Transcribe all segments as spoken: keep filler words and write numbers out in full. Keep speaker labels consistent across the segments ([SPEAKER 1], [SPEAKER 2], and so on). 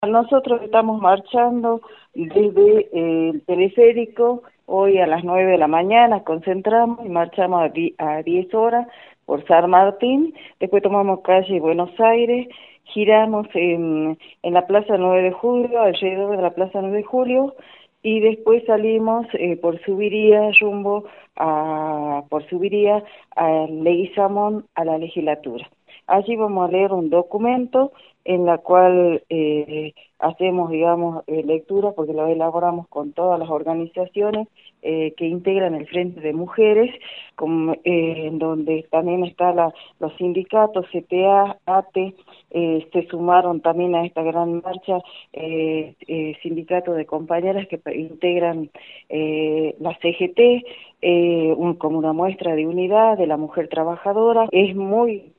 [SPEAKER 1] Nosotros estamos marchando desde eh, el periférico, hoy a las nueve de la mañana concentramos y marchamos a, di a diez horas por San Martín, después tomamos calle Buenos Aires, giramos en, en la Plaza nueve de Julio, alrededor de la Plaza nueve de Julio, y después salimos eh, por Subiría rumbo a, por Subiría a Leguizamón a la legislatura. Allí vamos a leer un documento en la cual eh, hacemos, digamos, eh, lectura, porque lo elaboramos con todas las organizaciones eh, que integran el Frente de Mujeres, con, eh, en donde también están los sindicatos, C T A, A T E, eh, se sumaron también a esta gran marcha eh, eh, sindicatos de compañeras que integran eh, la C G T, eh, un, como una muestra de unidad de la mujer trabajadora. Es muy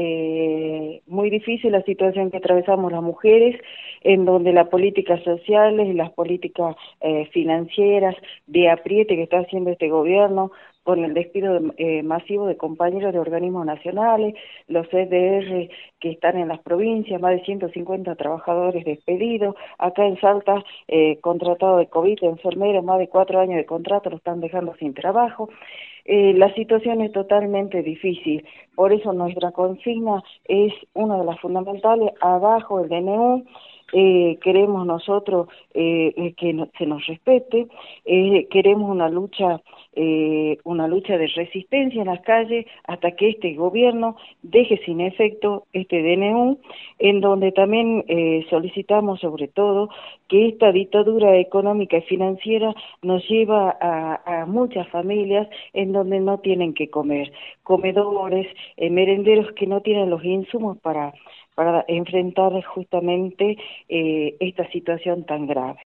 [SPEAKER 1] Eh, muy difícil la situación que atravesamos las mujeres, en donde las políticas sociales y las políticas eh, financieras de apriete que está haciendo este gobierno con el despido de, eh, masivo de compañeros de organismos nacionales, los C D R que están en las provincias, más de ciento cincuenta trabajadores despedidos, acá en Salta, eh, contratado de COVID, enfermeros, más de cuatro años de contrato, lo están dejando sin trabajo. Eh, la situación es totalmente difícil, por eso nuestra consigna es una de las fundamentales: abajo el D N U. Eh, queremos nosotros eh, que no, se nos respete, eh, queremos una lucha eh, una lucha de resistencia en las calles hasta que este gobierno deje sin efecto este D N U, en donde también eh, solicitamos sobre todo que esta dictadura económica y financiera nos lleva a, a muchas familias en donde no tienen que comer, comedores, eh, merenderos que no tienen los insumos para para enfrentar justamente eh, esta situación tan grave.